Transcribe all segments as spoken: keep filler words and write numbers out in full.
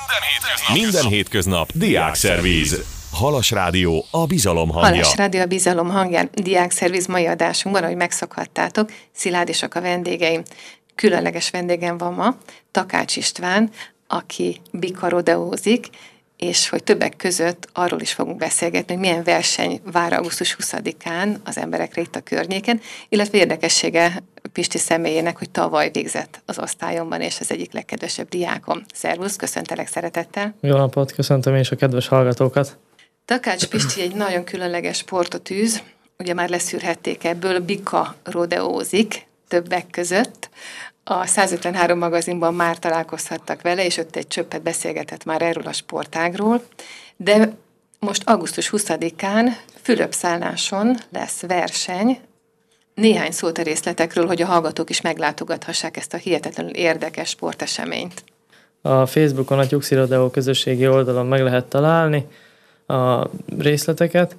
hétköznap, Minden hétköznap Diákszervíz. Halas Rádió, a bizalom hangja. Halas Rádió, a bizalom hangján. Diákszervíz mai adásunkban, ahogy megszokhattátok, Szilárdisak a vendégeim. Különleges vendégem van ma, Takács István, aki bika rodeózik, és hogy többek között arról is fogunk beszélgetni, hogy milyen verseny vár augusztus huszadikán az emberekre itt a környéken, illetve érdekessége Pisti személyének, hogy tavaly végzett az osztályomban, és az egyik legkedvesebb diákom. Szervusz, köszöntelek szeretettel. Jó napot, köszöntöm én is a kedves hallgatókat. Takács Pisti egy nagyon különleges sportot űz, ugye már leszűrhették ebből, bika rodeózik többek között. A százötvenhárom magazinban már találkozhattak vele, és ott egy csöppet beszélgetett már erről a sportágról, de most augusztus huszadikán Fülöp-szálláson lesz verseny. Néhány szót a részletekről, hogy a hallgatók is meglátogathassák ezt a hihetetlenül érdekes sporteseményt. A Facebookon, a Tyúkszi Rodeó közösségi oldalon meg lehet találni a részleteket.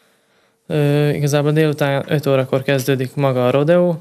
Ö, igazából délután öt órakor kezdődik maga a rodeó,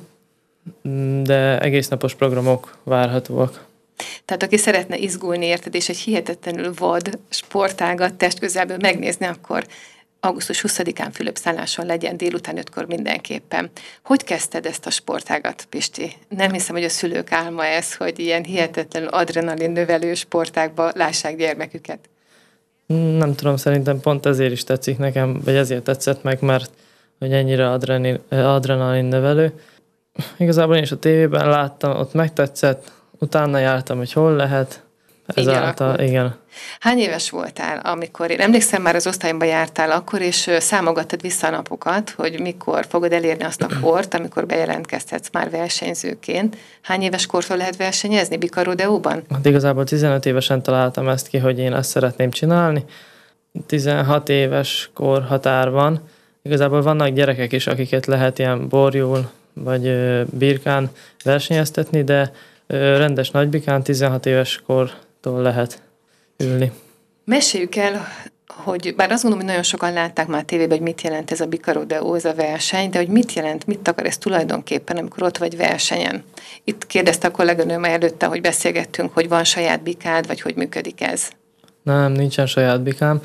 de egész napos programok várhatóak. Tehát aki szeretne izgulni, érted, és egy hihetetlenül vad sportágat testközelből megnézni, akkor augusztus huszadikán Fülöp-szálláson legyen délután ötkor mindenképpen. Hogy kezdted ezt a sportágat, Pisti? Nem hiszem, hogy a szülők álma ez, hogy ilyen hihetetlenül adrenalin növelő sportákba lássák gyermeküket. Nem tudom, szerintem pont ezért is tetszik nekem, vagy ezért tetszett meg, mert hogy ennyire adrenalin, adrenalin növelő. Igazából én is a tévében láttam, ott megtetszett, utána jártam, hogy hol lehet. Ezáltal, igen. Hány éves voltál, amikor, én emlékszem, már az osztályomban jártál akkor, és számogattad vissza a napokat, hogy mikor fogod elérni azt a kort, amikor bejelentkezhetsz már versenyzőként. Hány éves kortól lehet versenyezni bika rodeóban? Hát igazából tizenöt évesen találtam ezt ki, hogy én ezt szeretném csinálni. tizenhat éves korhatár van. Igazából vannak gyerekek is, akiket lehet ilyen borjul, vagy birkán versenyeztetni, de rendes nagybikán tizenhat éves kortól lehet ülni. Meséljük el, hogy bár azt gondolom, hogy nagyon sokan látták már tévében, hogy mit jelent ez a bika rodeó, ez a verseny, de hogy mit jelent, mit akar ez tulajdonképpen, amikor ott vagy versenyen. Itt kérdezte a kolléganőm előtte, hogy beszélgettünk, hogy van saját bikád, vagy hogy működik ez. Nem, nincsen saját bikám.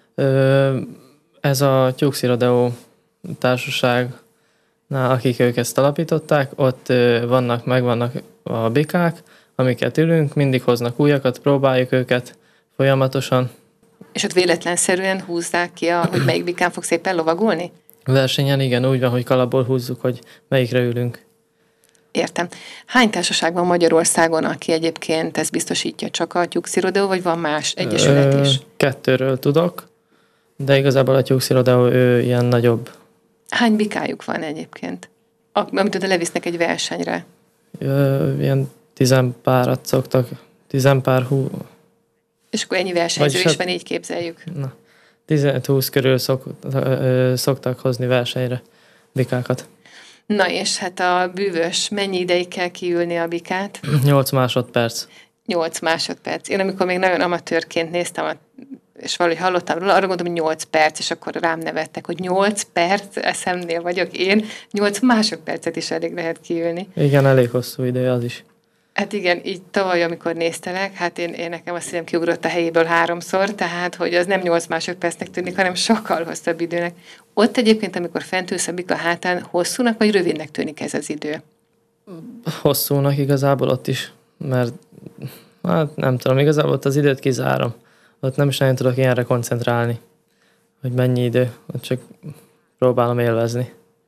Ez a Tyúkszi Rodeó társaság, Na, akik ők ezt alapították, ott ö, vannak, megvannak a bikák, amiket ülünk, mindig hoznak újakat, próbáljuk őket folyamatosan. És ott véletlenszerűen húzzák ki, a, hogy melyik bikán fog szépen lovagolni? Versenyen igen, úgy van, hogy kalapból húzzuk, hogy melyikre ülünk. Értem. Hány társaság van Magyarországon, aki egyébként ezt biztosítja, csak a Tyúkszi Rodeó, vagy van más egyesület is? Ö, kettőről tudok, de igazából a Tyúkszi Rodeó ő ilyen nagyobb. Hány bikájuk van egyébként, amit oda levisznek egy versenyre? Ö, ilyen tizenpárat szoktak, tizenpár hú... És akkor ennyi versenyző is hát, van, így képzeljük. Na, tizenhúsz körül szok, ö, szoktak hozni versenyre bikákat. Na és hát a bűvös, mennyi ideig kell kiülni a bikát? nyolc másodperc. nyolc másodperc. Én amikor még nagyon amatőrként néztem, és valahogy hallottam róla, arra gondolom, hogy nyolc perc, és akkor rám nevettek, hogy nyolc perc, eszemnél vagyok én, nyolc másodpercet is elég lehet kiülni. Igen, elég hosszú idő az is. Hát igen, így tavaly, amikor néztelek, hát én, én nekem a szívem kiugrott a helyéből háromszor, tehát, hogy az nem nyolc másodpercnek tűnik, hanem sokkal hosszabb időnek. Ott egyébként, amikor fent ülsz a bika hátán, hosszúnak vagy rövidnek tűnik ez az idő? Hosszúnak igazából ott is, mert hát nem tudom, igazából ott az időt kizárom. Ott nem is nagyon tudok ilyenre koncentrálni, hogy mennyi idő, ott csak próbálom élvezni.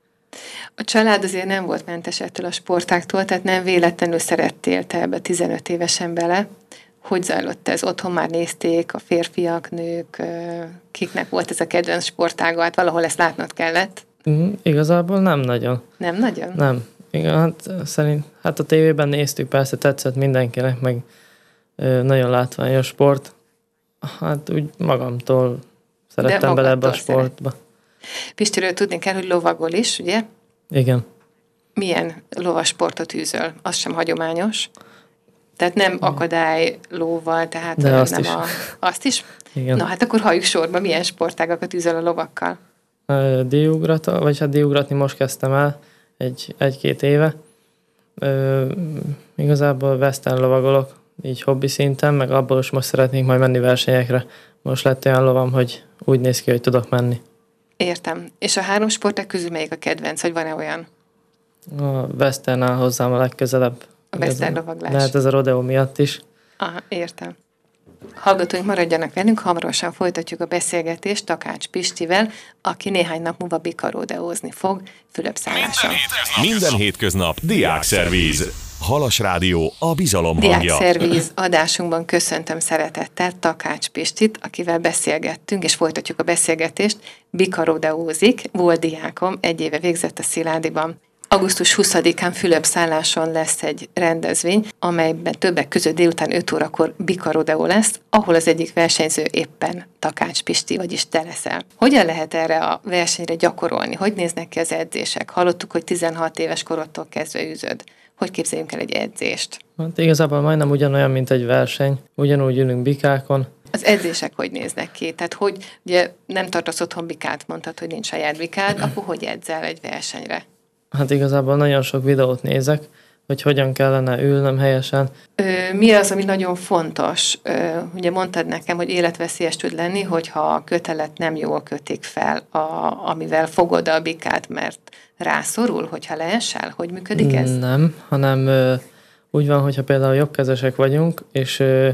A család azért nem volt mentes ettől a sportáktól, tehát nem véletlenül szerettél te ebbe tizenöt évesen bele. Hogy zajlott ez? Otthon már nézték a férfiak, nők, kiknek volt ez a kedvenc sportága? Hát valahol ezt látnod kellett. Mm, igazából nem nagyon. Nem nagyon? Nem. Igen, hát szerint, hát a tévében néztük, persze tetszett mindenkinek, meg ö, nagyon látványos sport. Hát úgy magamtól szerettem bele ebbe a sportba. Szeret. Pistiről tudni kell, hogy lovagol is, ugye? Igen. Milyen lovasportot űzöl? Az sem hagyományos. Tehát nem akadály lóval, tehát de nem azt is. A... Azt is? Igen. Na hát akkor halljuk sorba, milyen sportágakat űzöl a lovakkal? Diugrata, vagy hát diugratni most kezdtem el egy, egy-két éve. Ö, igazából western lovagolok, így hobbi szinten, meg abból is most szeretnénk majd menni versenyekre. Most lett olyan lovam, hogy úgy néz ki, hogy tudok menni. Értem. És a három sportág közül melyik a kedvenc, vagy van-e olyan? A Western áll hozzám a legközelebb. A Western lovaglás. Lehet ez a rodeo miatt is. Aha, értem. Hallgatóink, maradjanak velünk, hamarosan folytatjuk a beszélgetést Takács Pistivel, aki néhány nap múlva bikarodeózni fog Fülöp-szálláson. Minden hétköznap Diákszervíz. Halas Rádió, a bizalom hangja. Diákszervíz adásunkban köszöntöm szeretettel Takács Pistit, akivel beszélgettünk, és folytatjuk a beszélgetést. Bikarodeózik, volt diákom, egy éve végzett a Sziládiban. augusztus huszadikán Fülöp-szálláson lesz egy rendezvény, amelyben többek között délután öt órakor bikarodeó lesz, ahol az egyik versenyző éppen Takács Pisti, vagyis te leszel. Hogyan lehet erre a versenyre gyakorolni? Hogy néznek ki az edzések? Hallottuk, hogy tizenhat éves korodtól kezdve űzöd. Hogy képzeljünk el egy edzést? Hát igazából majdnem ugyanolyan, mint egy verseny. Ugyanúgy ülünk bikákon. Az edzések hogy néznek ki? Tehát hogy ugye nem tartasz otthon bikát, mondtad, hogy nincs saját bikád, akkor hogy edzel egy versenyre? Hát igazából nagyon sok videót nézek, hogy hogyan kellene ülnöm helyesen. Ö, mi az, ami nagyon fontos? Ö, ugye mondtad nekem, hogy életveszélyes tud lenni, hogyha a kötelet nem jól kötik fel, a, amivel fogod a bikát, mert rászorul, hogyha leesel? Hogy működik ez? Nem, hanem ö, úgy van, hogyha például jobbkezesek vagyunk, és ö,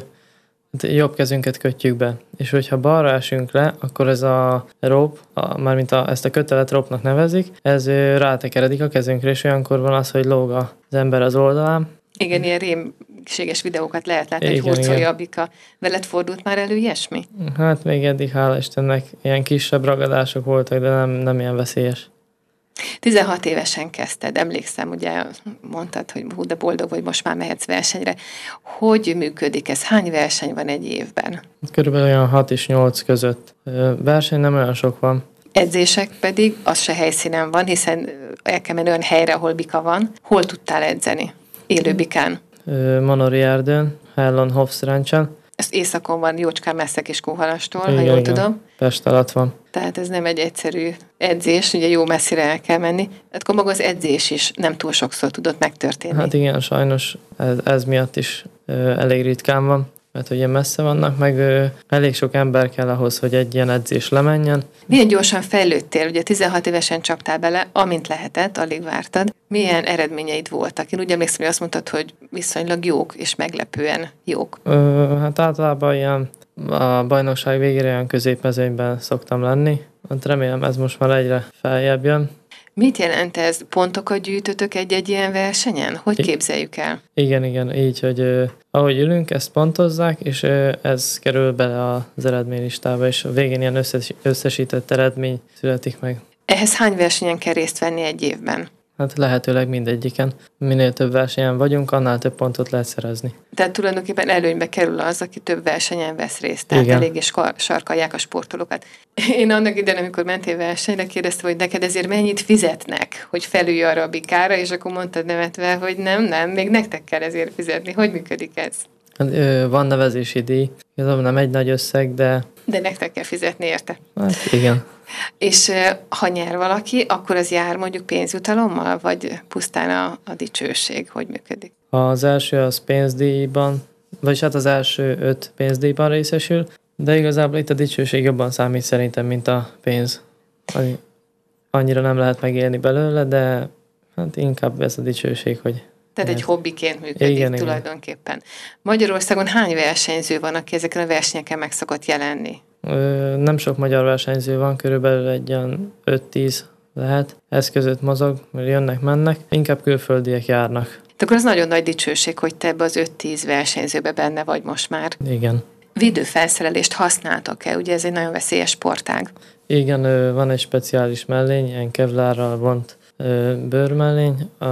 jobb kezünket kötjük be. És hogyha balra esünk le, akkor ez a rope, a, mármint a, ezt a kötelet rope-nak nevezik, ez ö, rátekeredik a kezünkre, és olyankor van az, hogy lóg az ember az oldalán. Igen, ilyen rémséges videókat lehet látni, Igen, hogy hurcolja igen. a bika. Veled fordult már elő ilyesmi? Hát még eddig, hála Istennek, ilyen kisebb ragadások voltak, de nem, nem ilyen veszélyes. tizenhat évesen kezdted, emlékszem, ugye mondtad, hogy hú, de boldog vagy, most már mehetsz versenyre. Hogy működik ez? Hány verseny van egy évben? Körülbelül olyan hat és nyolc között. Ö, Verseny nem olyan sok van. Edzések pedig, az se helyszínen van, hiszen el kell menni olyan helyre, ahol bika van. Hol tudtál edzeni? Élő bikán? Ö, Manori erdőn, Hellon Hofszráncsen. Ez északon van, jócskán messze Kiskunhalastól, ha Igen, jól igen. tudom. Pest alatt van. Tehát ez nem egy egyszerű edzés, ugye jó messzire el kell menni. Hát akkor maga az edzés is nem túl sokszor tudott megtörténni. Hát igen, sajnos ez, ez miatt is ö, elég ritkán van, mert ugye messze vannak, meg ö, elég sok ember kell ahhoz, hogy egy ilyen edzés lemenjen. Milyen gyorsan fejlődtél? Ugye tizenhat évesen csaptál bele, amint lehetett, alig vártad. Milyen eredményeid voltak? Én úgy emlékszem, hogy azt mondtad, hogy viszonylag jók és meglepően jók. Ö, hát általában ilyen a bajnokság végére olyan középmezőnyben szoktam lenni. Hát remélem ez most már egyre feljebb jön. Mit jelent ez? Pontokat gyűjtötök egy-egy ilyen versenyen? Hogy I- képzeljük el? Igen, igen, így, hogy ö, ahogy ülünk, ezt pontozzák, és ö, ez kerül bele az eredménylistába, és a végén ilyen összes, összesített eredmény születik meg. Ehhez hány versenyen kell részt venni egy évben? Hát lehetőleg mindegyiken. Minél több versenyen vagyunk, annál több pontot lehet szerezni. Tehát tulajdonképpen előnybe kerül az, aki több versenyen vesz részt. Tehát Igen. eléggé skar- sarkalják a sportolókat. Én annak idején, amikor mentél versenyre, kérdeztem, hogy neked ezért mennyit fizetnek, hogy felülj arra a bikára, és akkor mondtad nevetve, hogy nem, nem, még nektek kell ezért fizetni. Hogy működik ez? Hát, ö, van nevezési díj, igazából nem egy nagy összeg, de De nektek kell fizetni érte. hát igen. És eh, ha nyer valaki, akkor az jár mondjuk pénzjutalommal, vagy pusztán a, a dicsőség? Hogy működik? Az első az pénzdíjban, vagyis hát az első öt pénzdíjban részesül, de igazából itt a dicsőség jobban számít szerintem, mint a pénz. Annyi- Annyira nem lehet megélni belőle, de hát inkább ez a dicsőség, hogy Tehát egy Ez- hobbiként működik Igen, igen. tulajdonképpen. Magyarországon hány versenyző van, aki ezeken a versenyeken meg szokott jelenni? ö, nem sok magyar versenyző van, körülbelül egy olyan öt-tíz lehet. Ez között mozog, mert jönnek, mennek. Inkább külföldiek járnak. De akkor az nagyon nagy dicsőség, hogy te ebbe az öt-tíz versenyzőbe benne vagy most már. Igen. Védőfelszerelést használtok-e? Ugye ez egy nagyon veszélyes sportág. Igen, ö, van egy speciális mellény, ilyen kevlárral vont ö, bőrmellény, a,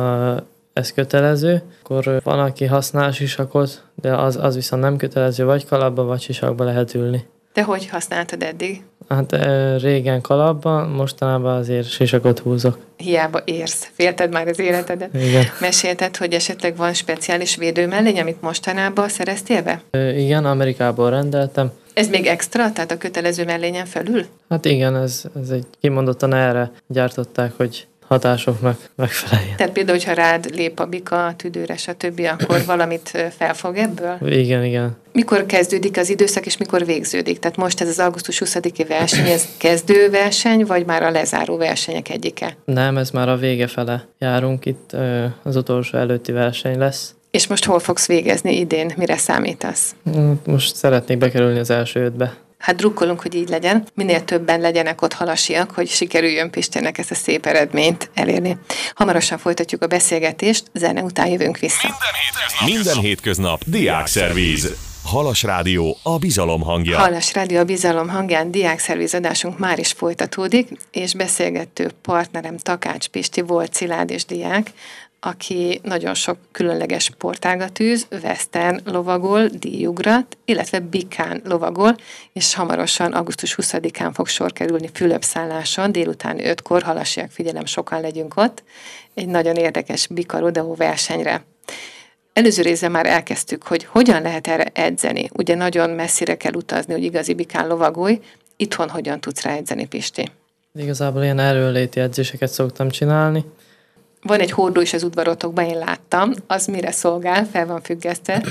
ez kötelező. Akkor ö, van, aki használ sisakot, de az, az viszont nem kötelező, vagy kalapba, vagy sisakba lehet ülni. Te hogy használtad eddig? Hát ö, régen kalapban, mostanában azért sisakot húzok. Hiába érsz. Félted már az életedet. Igen. Mesélted, hogy esetleg van speciális védőmellény, amit mostanában szereztél be? Ö, igen, Amerikából rendeltem. Ez még extra, tehát a kötelező mellényen felül? Hát igen, ez, ez egy kimondottan erre gyártották, hogy hatásoknak megfeleljen. Tehát például, hogyha rád lép a bika, a tüdőre, stb., akkor valamit felfog ebből? Igen, igen. Mikor kezdődik az időszak, és mikor végződik? Tehát most ez az augusztus huszadiki verseny, ez kezdőverseny, vagy már a lezáró versenyek egyike? Nem, ez már a vége fele járunk, itt az utolsó előtti verseny lesz. És most hol fogsz végezni idén? Mire számítasz? Most szeretnék bekerülni az első ötbe. Hát drukkolunk, hogy így legyen. Minél többen legyenek ott halasiak, hogy sikerüljön Pistének ezt a szép eredményt elérni. Hamarosan folytatjuk a beszélgetést, zene után jövünk vissza. Minden hétköznap Diákszervíz. Halas Rádió, a bizalom hangja. Halas Rádió, a bizalom hangján Diákszervíz adásunk már is folytatódik, és beszélgető partnerem Takács Pisti volt szilárdis diák, aki nagyon sok különleges sportágat űz, western lovagol, díjugrat, illetve bikán lovagol, és hamarosan augusztus huszadikán fog sor kerülni Fülöp-szálláson, délután ötkor, halasiak, figyelem, sokan legyünk ott, egy nagyon érdekes bika rodeo versenyre. Előző részben már elkezdtük, hogy hogyan lehet erre edzeni. Ugye nagyon messzire kell utazni, hogy igazi bikán lovagolj. Itthon hogyan tudsz rá edzeni, Pisti? Igazából ilyen erőnléti edzéseket szoktam csinálni. Van egy hordó is az udvarotokban, én láttam. Az mire szolgál? Fel van függesztve?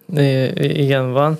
I- igen, van.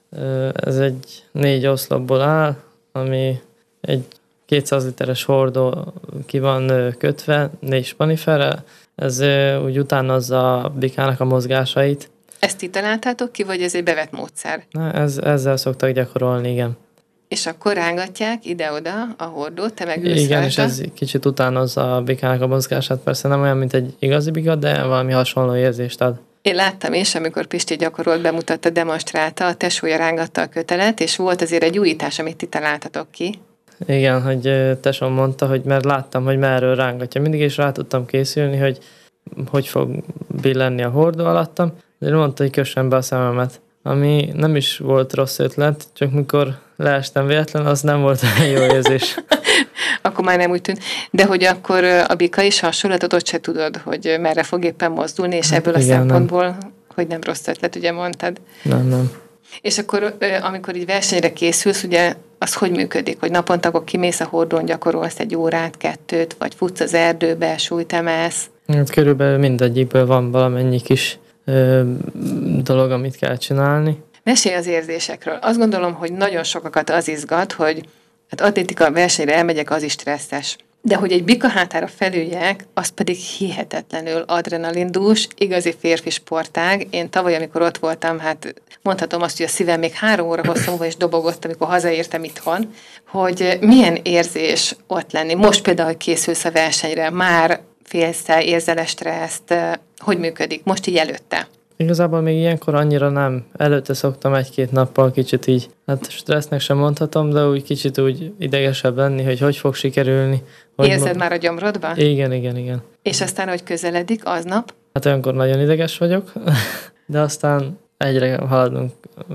Ez egy négy oszlopból áll, ami egy kétszáz literes hordó ki van kötve, négy spaniferrel. Ez úgy utánozza a bikának a mozgásait. Ezt ti találtátok ki, vagy ez egy bevett módszer? Na, ez, ezzel szoktak gyakorolni, igen. És akkor rángatják ide-oda a hordót, te meg ülsz Igen, rajta. és ez kicsit utánozza a bikának a mozgását. Persze nem olyan, mint egy igazi bika, de valami hasonló érzést ad. Én láttam is, amikor Pisti gyakorolt, bemutatta, demonstrálta, a tesója rángatta a kötelet, és volt azért egy újítás, amit ti találtatok ki. Igen, hogy tesóm mondta, hogy mert láttam, hogy merről rángatja. Mindig is rá tudtam készülni, hogy hogy fog billenni a hordó alattam, de mondta, hogy kössem be a szememet. Ami nem is volt rossz ötlet, csak mikor leestem véletlen, az nem volt olyan jó érzés. Akkor már nem úgy tűnt. De hogy akkor a bika is hasonlatot, ott se tudod, hogy merre fog éppen mozdulni, és ebből a igen, szempontból, nem. hogy nem rossz ötlet, ugye mondtad. Nem, nem. És akkor, amikor így versenyre készülsz, ugye az hogy működik, hogy naponta akkor kimész a hordón, gyakorolsz egy órát, kettőt, vagy futsz az erdőbe, súlyt emelsz? Hát körülbelül mindegyikből van valamennyi kis ö, dolog, amit kell csinálni. Mesélj az érzésekről. Azt gondolom, hogy nagyon sokakat az izgat, hogy hát atlétika versenyre elmegyek, az is stresszes. De hogy egy bika hátára felüljek, az pedig hihetetlenül adrenalindús, igazi férfi sportág. Én tavaly, amikor ott voltam, hát mondhatom azt, hogy a szívem még három óra hosszú múlva is dobogott, amikor hazaértem itthon, hogy milyen érzés ott lenni. Most például, hogy készülsz a versenyre, már félsz, érzel a stresszt, hogy működik most így előtte? Igazából még ilyenkor annyira nem. Előtte szoktam egy-két nappal kicsit így, hát stressznek sem mondhatom, de úgy kicsit úgy idegesebb lenni, hogy hogy fog sikerülni. Hogy Érzed ma... már a gyomrodba? Igen, igen, igen. És aztán, hogy közeledik aznap? Hát olyankor nagyon ideges vagyok, de aztán egyre haladunk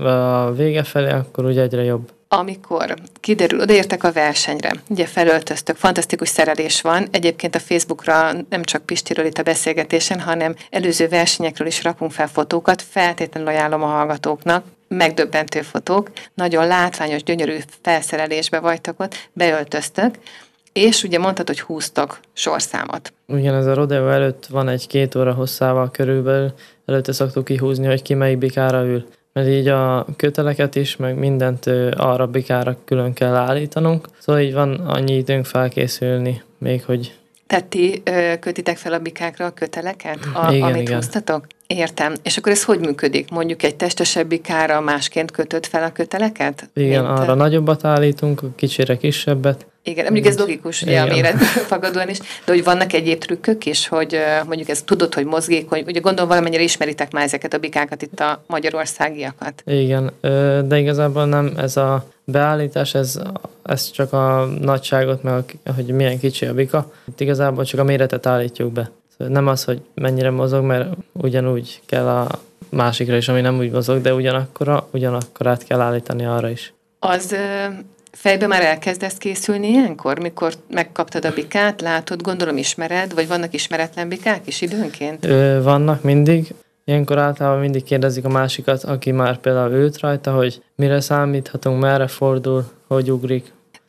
a vége felé, akkor úgy egyre jobb. Amikor kiderül, odaértek a versenyre, ugye felöltöztök, fantasztikus szerelés van, egyébként a Facebookra nem csak Pistiről itt a beszélgetésen, hanem előző versenyekről is rakunk fel fotókat, feltétlenül ajánlom a hallgatóknak, megdöbbentő fotók, nagyon látványos, gyönyörű felszerelésbe vagytok ott, beöltöztök, és ugye mondtad, hogy húztok sorszámot. Igen, ez a rodeo előtt van egy két óra hosszával körülbelül, előtte szoktuk kihúzni, hogy ki melyik bikára ül. Mert így a köteleket is, meg mindent arra bikára külön kell állítanunk. Szóval így van annyi időnk felkészülni, még hogy... Tehát ti ö, kötitek fel a bikákra a köteleket, a, igen, amit igen. húztatok? Értem. És akkor ez hogy működik? Mondjuk egy testesebb bikára másként kötött fel a köteleket? Igen, Mint, arra nagyobbat állítunk, a kicsire kisebbet. Igen, mondjuk ez logikus, ugye, a méretfagadóan is, de hogy vannak egyéb trükkök is, hogy mondjuk ez tudod, hogy mozgékony, ugye gondolom valamennyire ismeritek már ezeket a bikákat, itt a magyarországiakat. Igen, de igazából nem ez a beállítás, ez, ez csak a nagyságot, meg a, hogy milyen kicsi a bika. Itt igazából csak a méretet állítjuk be. Szóval nem az, hogy mennyire mozog, mert ugyanúgy kell a másikra is, ami nem úgy mozog, de ugyanakkor, ugyanakkor át kell állítani arra is. Az... Fejbe már elkezdesz készülni ilyenkor, mikor megkaptad a bikát, látod, gondolom ismered, vagy vannak ismeretlen bikák is időnként? Ö, vannak mindig. Ilyenkor általában mindig kérdezik a másikat, aki már például ült rajta, hogy mire számíthatunk, merre fordul, hogy ugrik.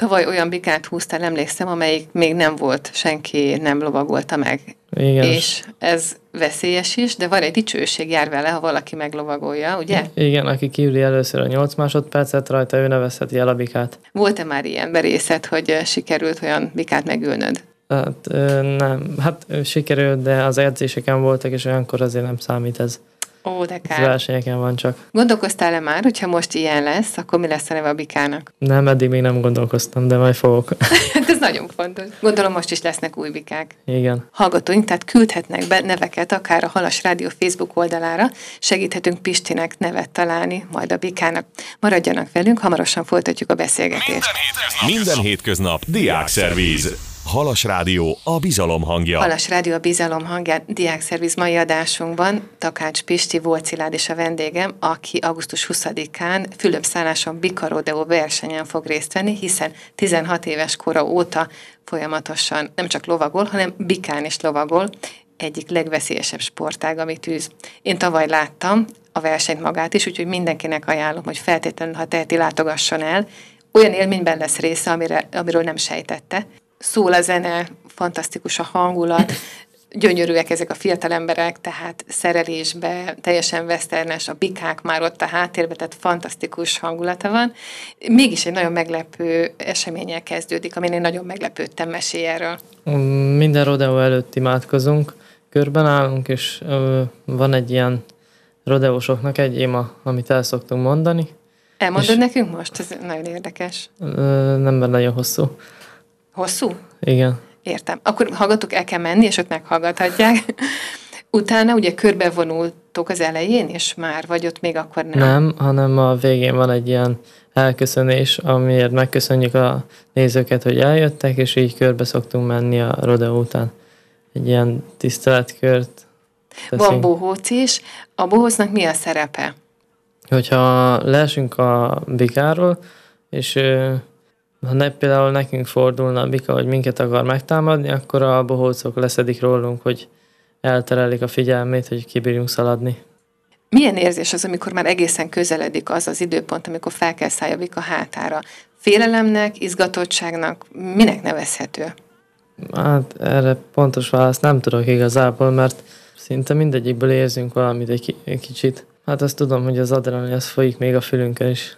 Tavaly olyan bikát húztál, emlékszem, amelyik még nem volt, senki nem lovagolta meg. Igen. És ez veszélyes is, de van egy dicsőség jár vele, ha valaki meglovagolja, ugye? Igen, aki kiüli először a nyolc másodpercet rajta, ő nevezheti el a bikát. Volt-e már ilyen berészed, hogy sikerült olyan bikát megülnöd? Hát nem, hát sikerült, de az edzéseken voltak, és olyankor azért nem számít ez. Ó, de kár. Ez versenyeken van csak. Gondolkoztál-e már, hogyha most ilyen lesz, akkor mi lesz a neve a bikának? Nem, eddig még nem gondolkoztam, de majd fogok. Hát ez nagyon fontos. Gondolom most is lesznek új bikák. Igen. Hallgatóink, tehát küldhetnek be neveket akár a Halas Rádió Facebook oldalára, segíthetünk Pistinek nevet találni, majd a bikának. Maradjanak velünk, hamarosan folytatjuk a beszélgetést. Minden hétköznap Diákszervíz. Halas Rádió, a bizalom hangja. Halas Rádió, a bizalom hangja. Diákszervíz mai adásunkban Takács Pisti volt Szilárd és a vendégem, aki augusztus huszadikán Fülöp-szálláson bikarodeo versenyen fog részt venni, hiszen tizenhat éves kora óta folyamatosan nem csak lovagol, hanem bikán is lovagol, egyik legveszélyesebb sportág, amit űz. Én tavaly láttam a versenyt magát is, úgyhogy mindenkinek ajánlom, hogy feltétlenül, ha teheti, látogasson el. Olyan élményben lesz része, amire, amiről nem sejtette. Szól a zene, fantasztikus a hangulat, gyönyörűek ezek a fiatal emberek, tehát szerelésbe, teljesen westernes, a bikák már ott a háttérben, tehát fantasztikus hangulata van. Mégis egy nagyon meglepő eseménnyel kezdődik, amin én nagyon meglepődtem, mesélj erről. Minden rodeo előtt imádkozunk, körben állunk, és ö, van egy ilyen rodeósoknak egy éma, amit el szoktunk mondani. Elmondod nekünk most? Ez nagyon érdekes. Ö, nem benne nagyon hosszú. Hosszú? Igen. Értem. Akkor hallgatók, el kell menni, és ott meghallgathatják. Utána ugye körbevonultok az elején, és már vagy ott még akkor nem? Nem, hanem a végén van egy ilyen elköszönés, amiért megköszönjük a nézőket, hogy eljöttek, és így körbe szoktunk menni a rodeo után. Egy ilyen tiszteletkört teszünk. Van bohóc is. A bohócnak mi a szerepe? Hogyha leesünk a bikáról, és ha ne, például nekünk fordulna a bika, hogy minket akar megtámadni, akkor a bohócok leszedik rólunk, hogy elterelik a figyelmét, hogy kibírjunk szaladni. Milyen érzés az, amikor már egészen közeledik az az időpont, amikor fel kell szállj a bika hátára? Félelemnek, izgatottságnak, minek nevezhető? Hát erre pontos választ nem tudok igazából, mert szinte mindegyikből érzünk valamit egy, ki- egy kicsit. Hát azt tudom, hogy az adrenalin az folyik még a fülünkön is.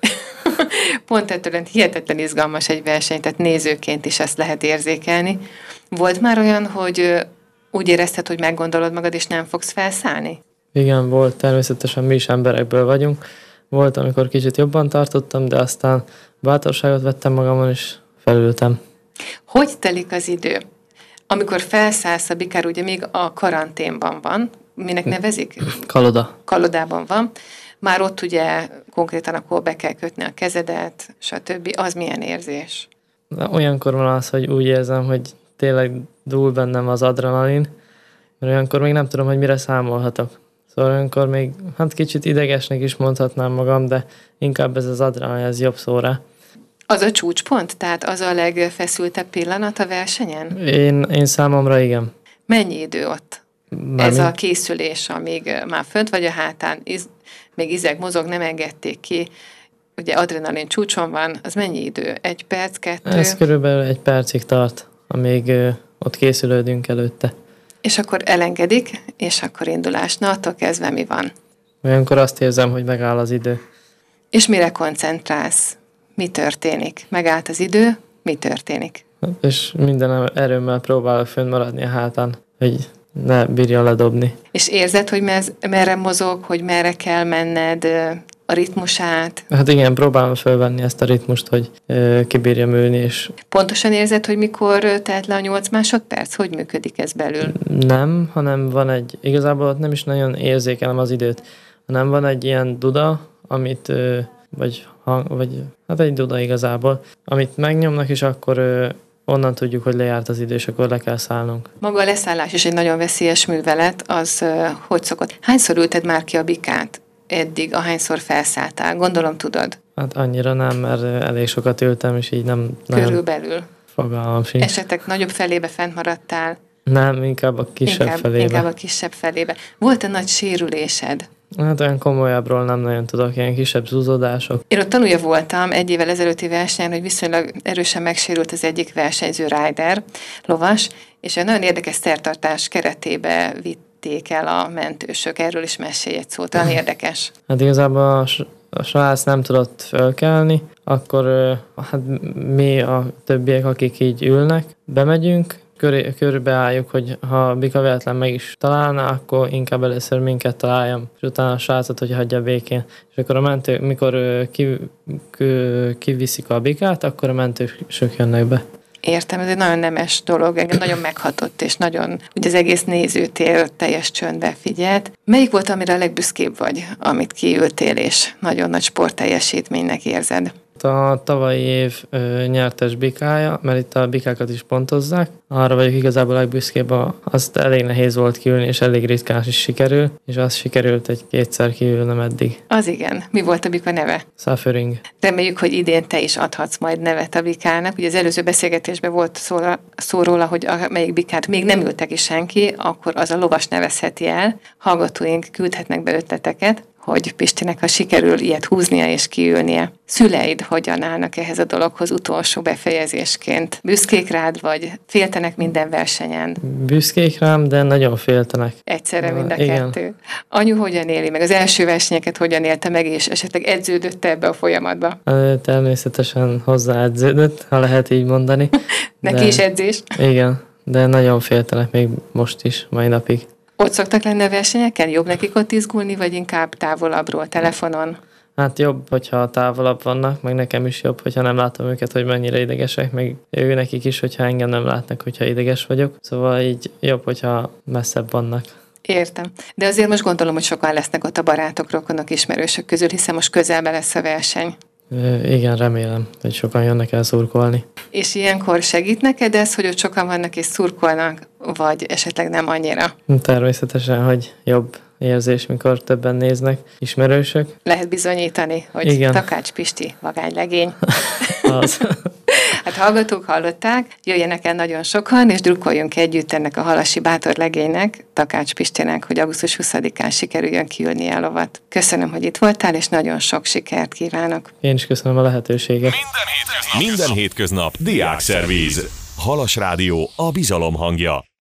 Pont ettől hihetetlen izgalmas egy verseny, tehát nézőként is ezt lehet érzékelni. Volt már olyan, hogy úgy érezted, hogy meggondolod magad, és nem fogsz felszállni? Igen, volt, természetesen mi is emberekből vagyunk. Volt, amikor kicsit jobban tartottam, de aztán bátorságot vettem magamon, és felültem. Hogy telik az idő? Amikor felszállsz a bikár, ugye még a karanténban van, minek nevezik? Kaloda. Kalodában van. Már ott ugye konkrétan akkor be kell kötni a kezedet, stb. Az milyen érzés? De olyankor van az, hogy úgy érzem, hogy tényleg dúl bennem az adrenalin, mert olyankor még nem tudom, hogy mire számolhatok. Szóval olyankor még hát kicsit idegesnek is mondhatnám magam, de inkább ez az adrenalin, ez jobb szó rá. Az a csúcspont? Tehát az a legfeszültebb pillanat a versenyen? Én, én számomra igen. Mennyi idő ott? Mármint, Ez a készülés, amíg már fönt vagy a hátán, iz, még izeg mozog, nem engedték ki, ugye adrenalin csúcson van, az mennyi idő? Egy perc, kettő? Ez körülbelül egy percig tart, amíg ö, ott készülődünk előtte. És akkor elengedik, és akkor indulás. Na, attól kezdve mi van? Olyankor azt érzem, hogy megáll az idő. És mire koncentrálsz? Mi történik? Megállt az idő, mi történik? És minden erőmmel próbálok fönnmaradni a hátán, hogy ne bírja ledobni. És érzed, hogy mez, merre mozog, hogy merre kell menned, a ritmusát? Hát igen, próbálom fölvenni ezt a ritmust, hogy ö, kibírjam ülni, és Pontosan érzed, hogy mikor telt le a nyolc másodperc? Hogy működik ez belül? nem, hanem van egy, igazából ott nem is nagyon érzékelem az időt, hanem van egy ilyen duda, amit, ö, vagy, hang, vagy hát egy duda igazából, amit megnyomnak, és akkor ö, onnan tudjuk, hogy lejárt az idő, és akkor le kell szállnunk. Maga a leszállás is egy nagyon veszélyes művelet, az uh, hogy szokott? Hányszor ülted már ki a bikát eddig, ahányszor felszálltál? Gondolom tudod. Hát annyira nem, mert elég sokat ültem, és így nem nagyon Körülbelül. fogalmam sincs. Esetek nagyobb felébe fent maradtál? Nem, inkább a kisebb inkább, felébe. Inkább a kisebb felébe. Volt-e nagy sérülésed? Hát olyan komolyabbról nem nagyon tudok, ilyen kisebb zúzódások. Én ott tanulja voltam egy évvel ezelőtti versenyen, hogy viszonylag erősen megsérült az egyik versenyző rider, lovas, és egy nagyon érdekes szertartás keretébe vitték el a mentősök. Erről is mesélj egy szót, olyan érdekes. Hát igazából a, a srác nem tudott fölkelni, akkor hát mi a többiek, akik így ülnek, bemegyünk, Köré, körbeálljuk, hogy ha Bika véletlen meg is találna, akkor inkább először minket találjam, és utána a srácot, hogy hagyja békén. És akkor a mentők, mikor ki, ki, kiviszik a Bikát, akkor a mentősök jönnek be. Értem, ez egy nagyon nemes dolog, engem nagyon meghatott, és nagyon, ugye az egész nézőtér teljes csöndbe figyelt. Melyik volt, amire a legbüszkébb vagy, amit kiültél, és nagyon nagy sportteljesítménynek érzed? A tavalyi év ö, nyertes bikája, mert itt a bikákat is pontozzák. Arra vagyok igazából legbüszkébb, azt elég nehéz volt kiülni, és elég ritkán is sikerül, és azt sikerült egy kétszer kiülnöm eddig. Az igen. Mi volt a bika neve? Suffering. Reméljük, hogy idén te is adhatsz majd nevet a bikának. Ugye az előző beszélgetésben volt szó, szó róla, hogy amelyik bikát még nem ültek is senki, akkor az a lovas nevezheti el. Hallgatóink küldhetnek be ötleteket, hogy Pistinek, ha sikerül ilyet húznia és kiülnie. Szüleid hogyan állnak ehhez a dologhoz utolsó befejezésként? Büszkék rád, vagy féltenek minden versenyen? Büszkék rám, de nagyon féltenek. Egyszerre mind a Igen. kettő. Anyu hogyan éli meg? Az első versenyeket hogyan élte meg, és esetleg edződött ebbe a folyamatba? Természetesen hozzáedződött, ha lehet így mondani. Neki de... is edzés? Igen, de nagyon féltenek még most is, mai napig. Ott szoktak lenni a versenyeken? Jobb nekik ott izgulni, vagy inkább távolabbról, telefonon? Hát jobb, hogyha távolabb vannak, meg nekem is jobb, hogyha nem látom őket, hogy mennyire idegesek, meg ő nekik is, hogyha engem nem látnak, hogyha ideges vagyok. Szóval így jobb, hogyha messzebb vannak. Értem. De azért most gondolom, hogy sokan lesznek ott a barátok, rokonok, ismerősök közül, hiszen most közelbe lesz a verseny. Igen, remélem, hogy sokan jönnek el szurkolni. És ilyenkor segít neked ez, hogy ott sokan vannak és szurkolnak, vagy esetleg nem annyira? Természetesen, hogy jobb érzés, mikor többen néznek, ismerősök. Lehet bizonyítani, hogy Igen. Takács Pisti vagánylegény. Az. Hát hallgatók hallották, jöjjenek el nagyon sokan, és drukkoljunk együtt ennek a halasi bátor legénynek, Takács Pistinek, hogy augusztus huszadikán sikerüljön kiülnie a lovat. Köszönöm, hogy itt voltál, és nagyon sok sikert kívánok. Én is köszönöm a lehetőséget. Minden hétköznap, Minden hétköznap Diákszervíz. Halas Rádió, a bizalom hangja.